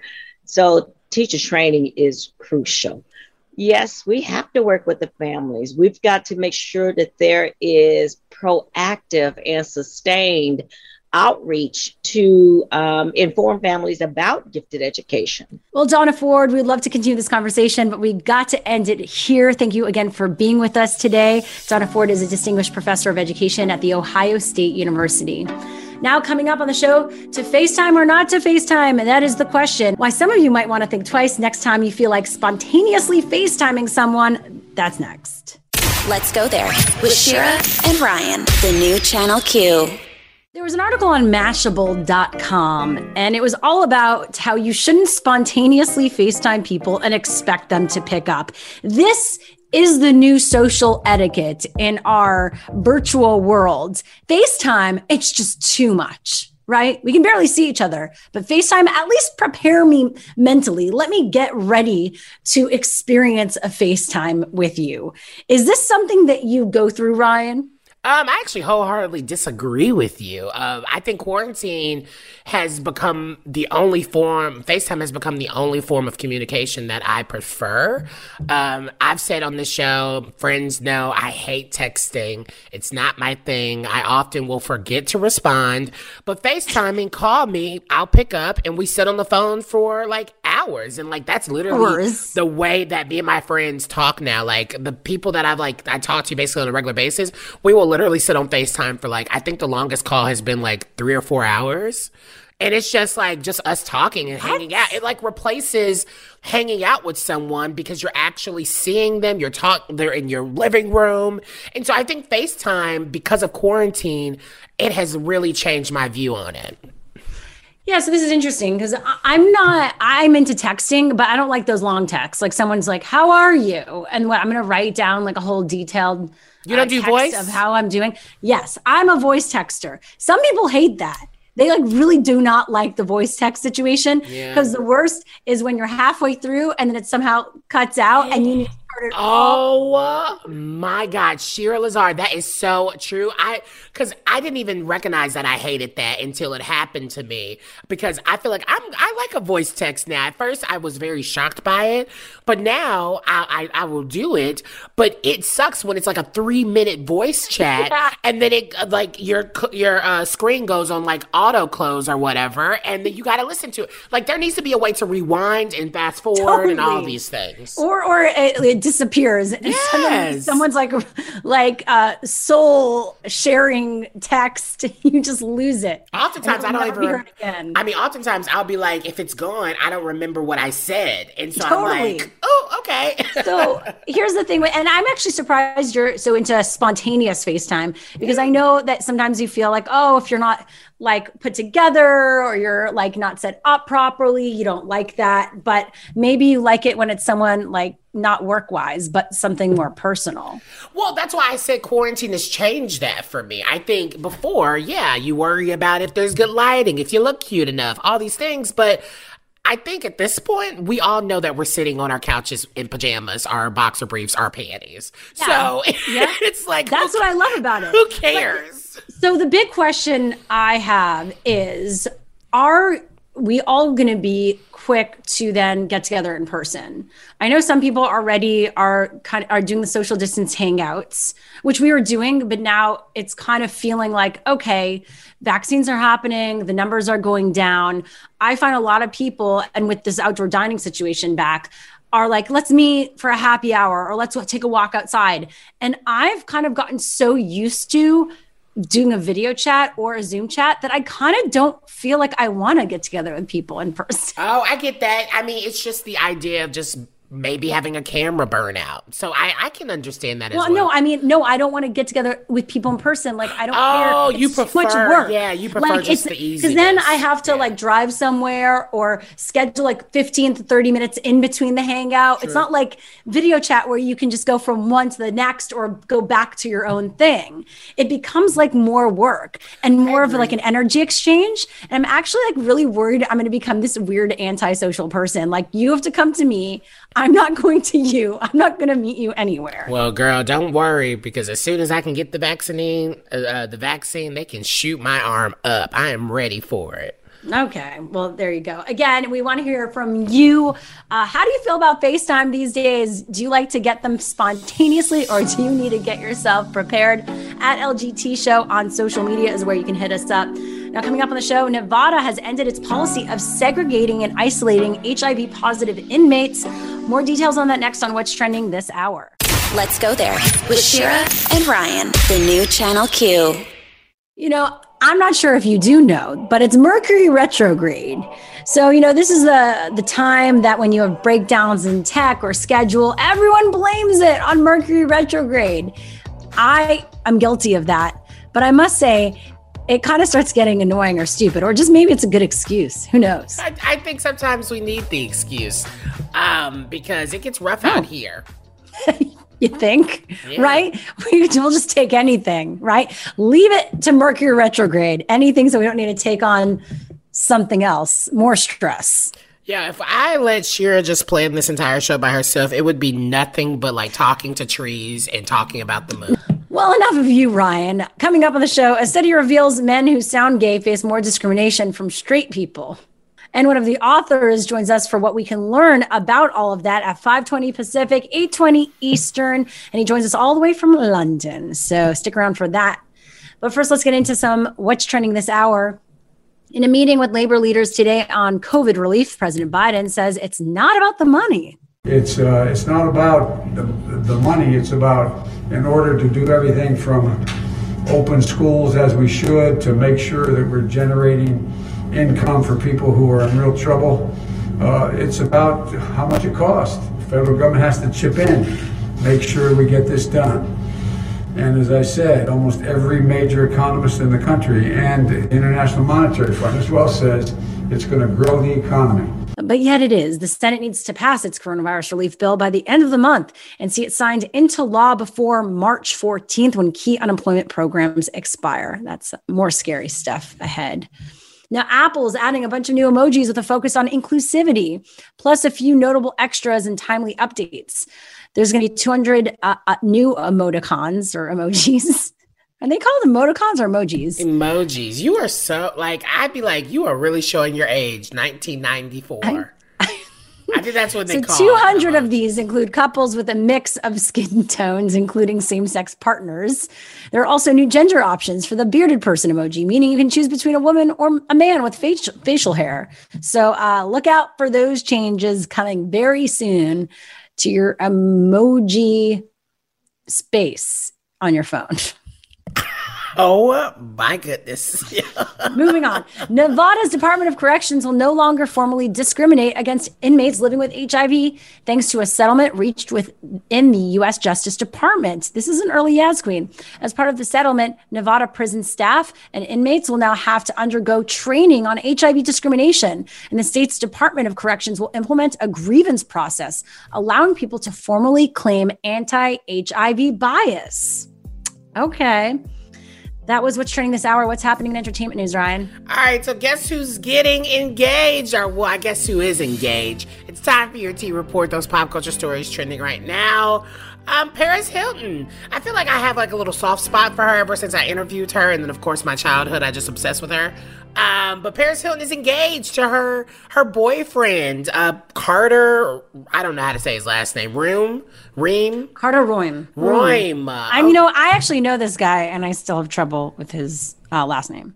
So teacher training is crucial. Yes, we have to work with the families. We've got to make sure that there is proactive and sustained outreach to um, inform families about gifted education. Well, Donna Ford, we'd love to continue this conversation, but we got to end it here. Thank you again for being with us today. Donna Ford is a distinguished professor of education at The Ohio State University. Now coming up on the show, to FaceTime or not to FaceTime, and that is the question. Why some of you might want to think twice next time you feel like spontaneously FaceTiming someone. That's next. Let's go there with Shira and Ryan, the new Channel Q. There was an article on Mashable dot com, and it was all about how you shouldn't spontaneously FaceTime people and expect them to pick up. This is the new social etiquette in our virtual world. FaceTime, it's just too much, right? We can barely see each other, but FaceTime, at least prepare me mentally. Let me get ready to experience a FaceTime with you. Is this something that you go through, Ryan? Um, I actually wholeheartedly disagree with you. Uh, I think quarantine has become the only form, FaceTime has become the only form of communication that I prefer. Um, I've said on the show, friends know I hate texting. It's not my thing. I often will forget to respond. But FaceTiming, call me, I'll pick up, and we sit on the phone for like hours. And like, that's literally hours. The way that me and my friends talk now. Like, the people that I've like, I talk to basically on a regular basis, we will literally sit on FaceTime for like, I think the longest call has been like three or four hours. And it's just like, just us talking and hanging out. It like replaces hanging out with someone because you're actually seeing them. You're talk, they're in your living room. And so I think FaceTime, because of quarantine, it has really changed my view on it. Yeah, so this is interesting because I'm not, I'm into texting, but I don't like those long texts. Like someone's like, how are you? And what I'm going to write down like a whole detailed You don't uh, do voice? Of how I'm doing. Yes, I'm a voice texter. Some people hate that. They like really do not like the voice text situation because yeah. the worst is when you're halfway through and then it somehow cuts out and you need to start it Oh uh, my God, Shira Lazar, that is so true. I because I didn't even recognize that I hated that until it happened to me because I feel like I'm I like a voice text now. At first, I was very shocked by it, but now I I, I will do it. But it sucks when it's like a three minute voice chat yeah. and then it like your your uh, screen goes on like auto close or whatever, and then you got to listen to it. Like there needs to be a way to rewind and fast forward totally. And all these things, or or it, it disappears. And yes. someone's like like uh, soul sharing text, you just lose it. Oftentimes I don't even. Again. I mean, oftentimes I'll be like, if it's gone, I don't remember what I said, and so totally. I'm like, oh, okay. So here's the thing, and I'm actually surprised you're so into spontaneous FaceTime because I know that sometimes you feel like, oh, if you're not like put together or you're like not set up properly, you don't like that, but maybe you like it when it's someone like not work wise, but something more personal. Well, that's why I said quarantine has changed that for me. I think before, yeah, you worry about if there's good lighting, if you look cute enough, all these things, but I think at this point, we all know that we're sitting on our couches in pajamas, our boxer briefs, our panties. Yeah. So yeah. it's like, that's who, what I love about it. Who cares? But, so the big question I have is, are we all going to be quick to then get together in person? I know some people already are kind of are doing the social distance hangouts, which we were doing, but now it's kind of feeling like, okay, vaccines are happening, the numbers are going down. I find a lot of people, and with this outdoor dining situation back, are like, let's meet for a happy hour or let's take a walk outside. And I've kind of gotten so used to doing a video chat or a Zoom chat that I kind of don't feel like I want to get together with people in person. Oh, I get that. I mean, it's just the idea of just maybe having a camera burn out. So I, I can understand that well, as well. no, I mean, no, I don't want to get together with people in person. Like, I don't oh, care. It's you too prefer, much work. Yeah, you prefer like, just the easy. Because then I have to yeah. like drive somewhere or schedule like fifteen to thirty minutes in between the hangout. True. It's not like video chat where you can just go from one to the next or go back to your own thing. It becomes like more work and more of like an energy exchange. And I'm actually like really worried I'm going to become this weird antisocial person. Like, you have to come to me. I'm not going to you. I'm not going to meet you anywhere. Well, girl, don't worry, because as soon as I can get the vaccine, uh, the vaccine, they can shoot my arm up. I am ready for it. Okay. Well, there you go. Again, we want to hear from you. Uh, how do you feel about FaceTime these days? Do you like to get them spontaneously, or do you need to get yourself prepared? At L G T Show on social media is where you can hit us up. Now, coming up on the show, Nevada has ended its policy of segregating and isolating H I V positive inmates. More details on that next on What's Trending this hour. Let's go there with Shira and Ryan, the new Channel Q. You know, I'm not sure if you do know, but it's Mercury retrograde. So, you know, this is the, the time that when you have breakdowns in tech or schedule, everyone blames it on Mercury retrograde. I am guilty of that. But I must say, it kind of starts getting annoying or stupid, or just maybe it's a good excuse. Who knows? I, I think sometimes we need the excuse um, because it gets rough oh. out here. You think, yeah. right? We, we'll just take anything, right? Leave it to Mercury retrograde. Anything so we don't need to take on something else, more stress. Yeah, if I let Shira just plan this entire show by herself, it would be nothing but like talking to trees and talking about the moon. Well, enough of you, Ryan. Coming up on the show, a study reveals men who sound gay face more discrimination from straight people. And one of the authors joins us for what we can learn about all of that at five twenty Pacific, eight twenty Eastern. And he joins us all the way from London. So stick around for that. But first, let's get into some What's Trending this hour. In a meeting with labor leaders today on COVID relief, President Biden says it's not about the money. It's uh, it's not about the, the money. It's about, in order to do everything from open schools as we should, to make sure that we're generating income for people who are in real trouble. Uh, it's about how much it costs. The federal government has to chip in, make sure we get this done. And as I said, almost every major economist in the country and the International Monetary Fund as well says it's going to grow the economy. But yet it is. The Senate needs to pass its coronavirus relief bill by the end of the month and see it signed into law before March fourteenth, when key unemployment programs expire. That's more scary stuff ahead. Now, Apple is adding a bunch of new emojis with a focus on inclusivity, plus a few notable extras and timely updates. There's going to be two hundred uh, uh, new emoticons or emojis. Are they called emoticons or emojis? Emojis. You are so, like, I'd be like, you are really showing your age, nineteen ninety-four. I, I, I think that's what they so call it. So two hundred of these include couples with a mix of skin tones, including same-sex partners. There are also new gender options for the bearded person emoji, meaning you can choose between a woman or a man with facial, facial hair. So uh, look out for those changes coming very soon to your emoji space on your phone. Oh, my goodness. Moving on. Nevada's Department of Corrections will no longer formally discriminate against inmates living with H I V thanks to a settlement reached within the U S Justice Department. This is an early Yaz Queen. As part of the settlement, Nevada prison staff and inmates will now have to undergo training on H I V discrimination. And the state's Department of Corrections will implement a grievance process, allowing people to formally claim anti-H I V bias. Okay. That was What's Trending this hour. What's happening in entertainment news, Ryan? All right, so guess who's getting engaged? Or, well, I guess who is engaged. It's time for your T Report, those pop culture stories trending right now. Um, Paris Hilton. I feel like I have like a little soft spot for her ever since I interviewed her. And then, of course, my childhood, I just obsessed with her. Um, but Paris Hilton is engaged to her her boyfriend, uh, Carter. I don't know how to say his last name. Reum? Reem? Carter Roym. Roym. Uh, I, you know, I actually know this guy, and I still have trouble with his uh, last name.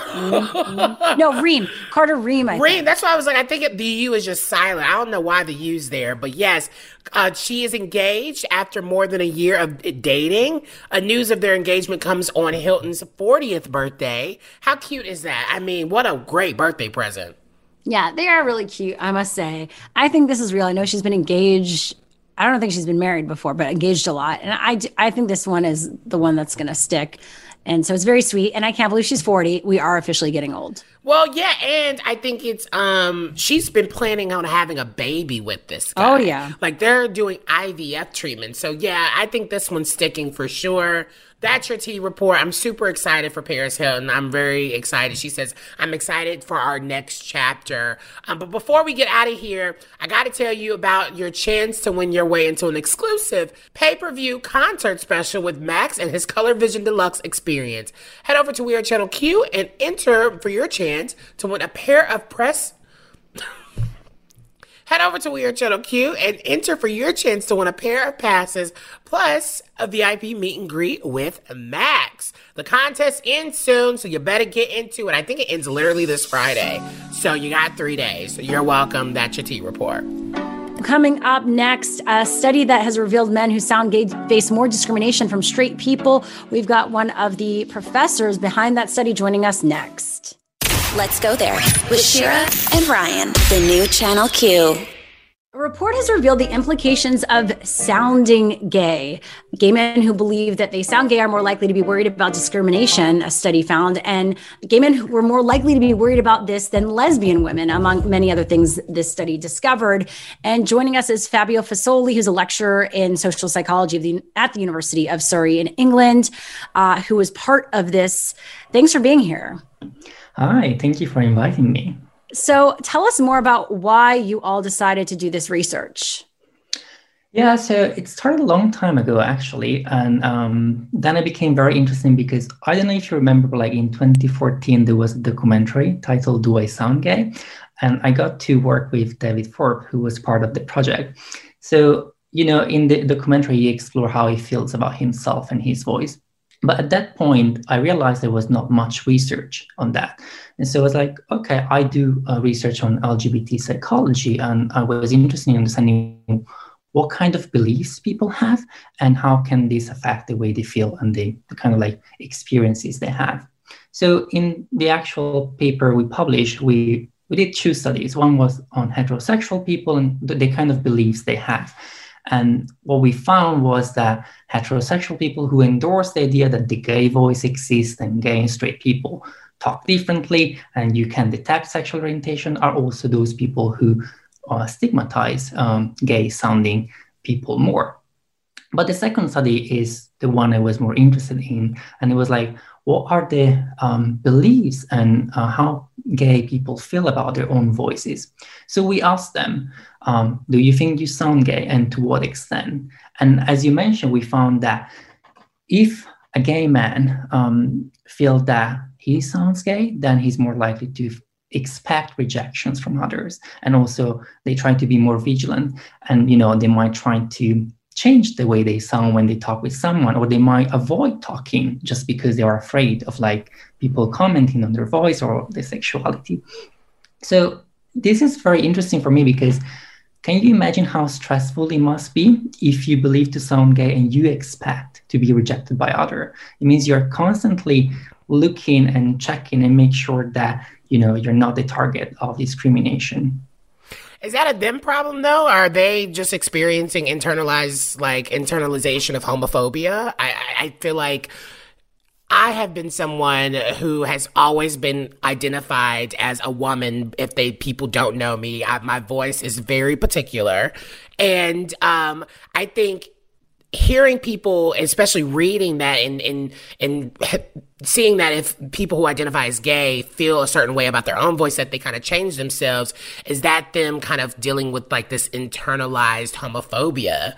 No, Reem. Carter Reem, I Reem, think. that's why I was like, I think the U is just silent. I don't know why the U's there. But yes, uh, she is engaged after more than a year of dating. Uh, news of their engagement comes on Hilton's fortieth birthday. How cute is that? I mean, what a great birthday present. Yeah, they are really cute, I must say. I think this is real. I know she's been engaged. I don't think she's been married before, but engaged a lot. And I, I think this one is the one that's going to stick. And so it's very sweet. And I can't believe she's forty. We are officially getting old. Well, yeah, and I think it's, um, she's been planning on having a baby with this guy. Oh, yeah. Like, they're doing I V F treatment. So, yeah, I think this one's sticking for sure. That's your T report. I'm super excited for Paris Hilton. I'm very excited. She says, I'm excited for our next chapter. Um, but before we get out of here, I got to tell you about your chance to win your way into an exclusive pay-per-view concert special with Max and his Color Vision Deluxe experience. Head over to We Are Channel Q and enter for your chance to win a pair of press... Head over to We Are Channel Q and enter for your chance to win a pair of passes plus a V I P meet and greet with Max. The contest ends soon, so you better get into it. I think it ends literally this Friday. So you got three days. You're welcome. That's your T report. Coming up next, a study that has revealed men who sound gay face more discrimination from straight people. We've got one of the professors behind that study joining us next. Let's go there with Shira and Ryan, the new Channel Q. A report has revealed the implications of sounding gay. Gay men who believe that they sound gay are more likely to be worried about discrimination, a study found, and gay men were more likely to be worried about this than lesbian women, among many other things this study discovered. And joining us is Fabio Fasoli, who's a lecturer in social psychology of the, at the University of Surrey in England, uh, who was part of this. Thanks for being here. Hi, thank you for inviting me. So tell us more about why you all decided to do this research. Yeah, so it started a long time ago, actually. And um, then it became very interesting because I don't know if you remember, but like in twenty fourteen, there was a documentary titled Do I Sound Gay? And I got to work with David Thorpe, who was part of the project. So, you know, in the documentary, he explored how he feels about himself and his voice. But at that point, I realized there was not much research on that. And so I was like, okay, I do uh, research on L G B T psychology. And I was interested in understanding what kind of beliefs people have and how can this affect the way they feel and the, the kind of like experiences they have. So in the actual paper we published, we, we did two studies. One was on heterosexual people and the, the kind of beliefs they have. And what we found was that heterosexual people who endorse the idea that the gay voice exists and gay and straight people talk differently and you can detect sexual orientation are also those people who uh, stigmatize um, gay-sounding people more. But the second study is the one I was more interested in. And it was like, what are the um, beliefs and uh, how gay people feel about their own voices? So we asked them, um, do you think you sound gay and to what extent? And as you mentioned, we found that if a gay man um, feels that he sounds gay, then he's more likely to expect rejections from others. And also they try to be more vigilant and, you know, they might try to change the way they sound when they talk with someone, or they might avoid talking just because they are afraid of like people commenting on their voice or their sexuality. So this is very interesting for me because can you imagine how stressful it must be if you believe to sound gay and you expect to be rejected by others? It means you're constantly looking and checking and make sure that, you know, you're not the target of discrimination. Is that a them problem, though? Are they just experiencing internalized, like, internalization of homophobia? I, I feel like I have been someone who has always been identified as a woman. If they people don't know me, I, my voice is very particular. And um, I think hearing people, especially reading that and, and, and seeing that if people who identify as gay feel a certain way about their own voice, that they kind of change themselves, is that them kind of dealing with like this internalized homophobia?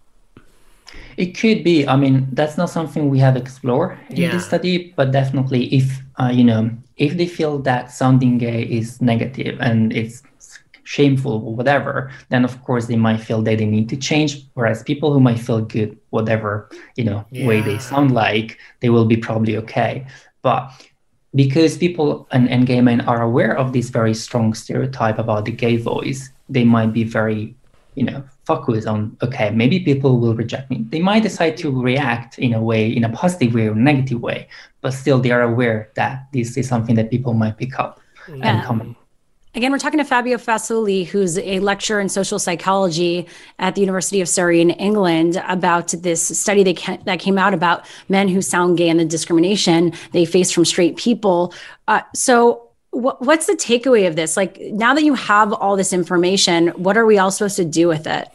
It could be. I mean, that's not something we have explored in yeah. this study, but definitely if, uh, you know, if they feel that sounding gay is negative and it's shameful or whatever, then of course they might feel that they need to change. Whereas people who might feel good, whatever, you know, yeah. way they sound like, they will be probably okay. But because people and, and gay men are aware of this very strong stereotype about the gay voice, they might be very, you know, focused on, okay, maybe people will reject me. They might decide to react in a way, in a positive way or negative way, but still they are aware that this is something that people might pick up yeah. and comment. Again, we're talking to Fabio Fasoli, who's a lecturer in social psychology at the University of Surrey in England, about this study that, ca- that came out about men who sound gay and the discrimination they face from straight people. Uh, so wh- what's the takeaway of this? Like, now that you have all this information, what are we all supposed to do with it?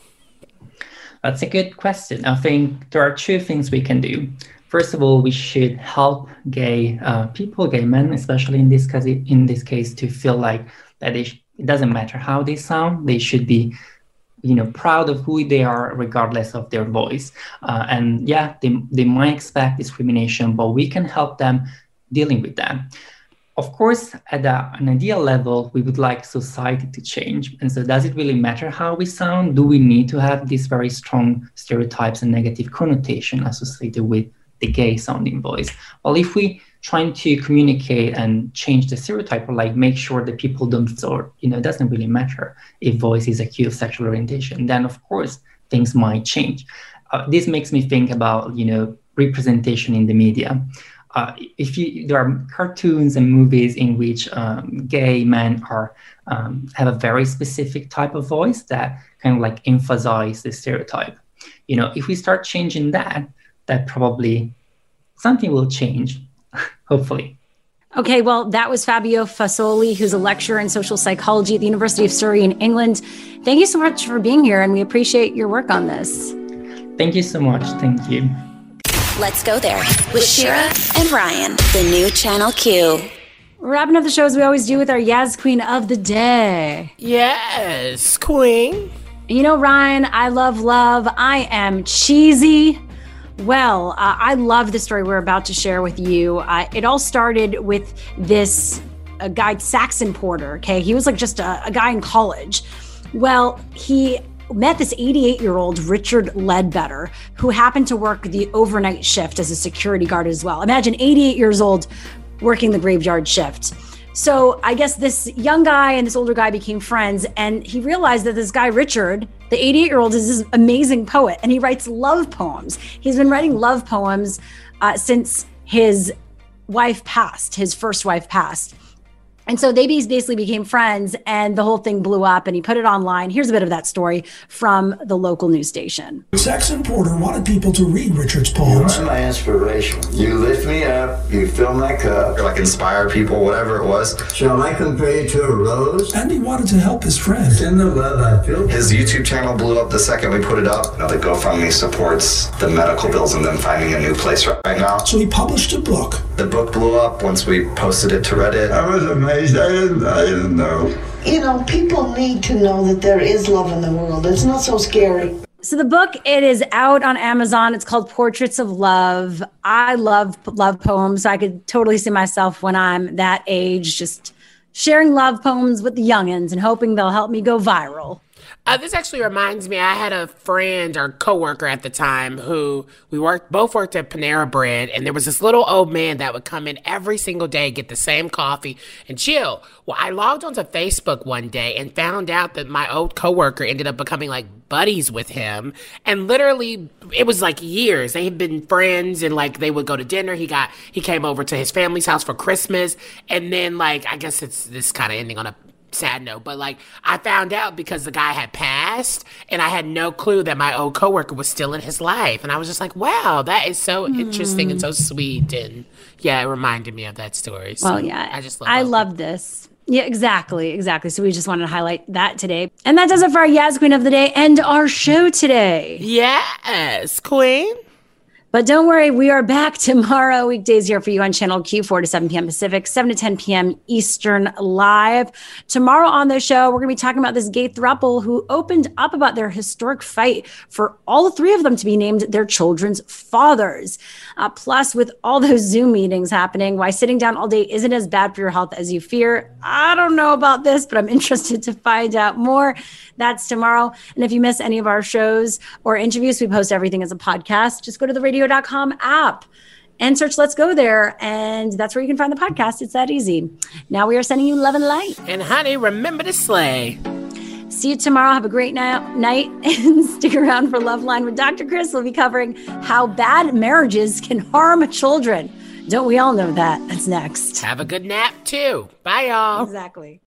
That's a good question. I think there are two things we can do. First of all, we should help gay uh, people, gay men, especially in this case, in this case, to feel like that they sh- it doesn't matter how they sound. They should be, you know, proud of who they are, regardless of their voice. Uh, and yeah, they they might expect discrimination, but we can help them dealing with that. Of course, at a, an ideal level, we would like society to change. And so does it really matter how we sound? Do we need to have these very strong stereotypes and negative connotation associated with the gay sounding voice? Well, if we trying to communicate and change the stereotype, or like make sure that people don't sort, you know, it doesn't really matter if voice is a cue of sexual orientation, then of course things might change. Uh, this makes me think about, you know, representation in the media. Uh, if you, there are cartoons and movies in which um, gay men are um, have a very specific type of voice that kind of like emphasize the stereotype. You know, if we start changing that, that probably something will change. Hopefully. Okay, well, that was Fabio Fasoli, who's a lecturer in social psychology at the University of Surrey in England. Thank you so much for being here, and we appreciate your work on this. Thank you so much. Thank you. Let's go there with Shira and Ryan, the new Channel Q. We're wrapping up the show as we always do with our Yaz Queen of the Day. Yes, Queen. You know, Ryan, I love love. I am cheesy. Well, uh, I love the story we're about to share with you. Uh, it all started with this uh, guy, Saxon Porter, okay? He was like just a, a guy in college. Well, he met this eighty-eight-year-old Richard Ledbetter, who happened to work the overnight shift as a security guard as well. Imagine eighty-eight years old working the graveyard shift. So I guess this young guy and this older guy became friends, and he realized that this guy, Richard, the eighty-eight-year-old, is this amazing poet, and he writes love poems. He's been writing love poems uh, since his wife passed, his first wife passed. And so they basically became friends, and the whole thing blew up, and he put it online. Here's a bit of that story from the local news station. Saxon Porter wanted people to read Richard's poems. You are my inspiration. You lift me up, you fill my cup. Or like inspire people, whatever it was. Shall I compare you to a rose? And he wanted to help his friend. In the love I feel. His YouTube channel blew up the second we put it up. You know, the GoFundMe supports the medical bills and them finding a new place right now. So he published a book. The book blew up once we posted it to Reddit. I was amazed. I didn't, I didn't know. You know, people need to know that there is love in the world. It's not so scary. So the book, it is out on Amazon. It's called Portraits of Love. I love love poems. So I could totally see myself when I'm that age, just sharing love poems with the youngins and hoping they'll help me go viral. Uh, this actually reminds me, I had a friend or coworker at the time who we worked, both worked at Panera Bread, and there was this little old man that would come in every single day, get the same coffee and chill. Well, I logged onto Facebook one day and found out that my old coworker ended up becoming like buddies with him. And literally, it was like years. They had been friends, and like they would go to dinner. He got, he came over to his family's house for Christmas. And then like, I guess it's this kind of ending on a sad note, but like I found out because the guy had passed, and I had no clue that my old coworker was still in his life. And I was just like, wow, that is so mm. interesting and so sweet. And yeah, it reminded me of that story. So well, yeah, I just love I love this. Yeah, exactly. Exactly. So we just wanted to highlight that today. And that does it for our Yaz Queen of the Day and our show today. Yes, Queen. But don't worry, we are back tomorrow, weekdays here for you on Channel Q, four to seven p.m. Pacific, seven to ten p.m. Eastern live. Tomorrow on the show, we're going to be talking about this gay throuple who opened up about their historic fight for all three of them to be named their children's fathers. Uh, plus, with all those Zoom meetings happening, why sitting down all day isn't as bad for your health as you fear. I don't know about this, but I'm interested to find out more. That's tomorrow. And if you miss any of our shows or interviews, we post everything as a podcast. Just go to the radio dot com app and search Let's Go There. And that's where you can find the podcast. It's that easy. Now we are sending you love and light. And honey, remember to slay. See you tomorrow. Have a great na- night and stick around for Love Line with Doctor Chris. We'll be covering how bad marriages can harm children. Don't we all know that? That's next. Have a good nap too. Bye, y'all. Exactly.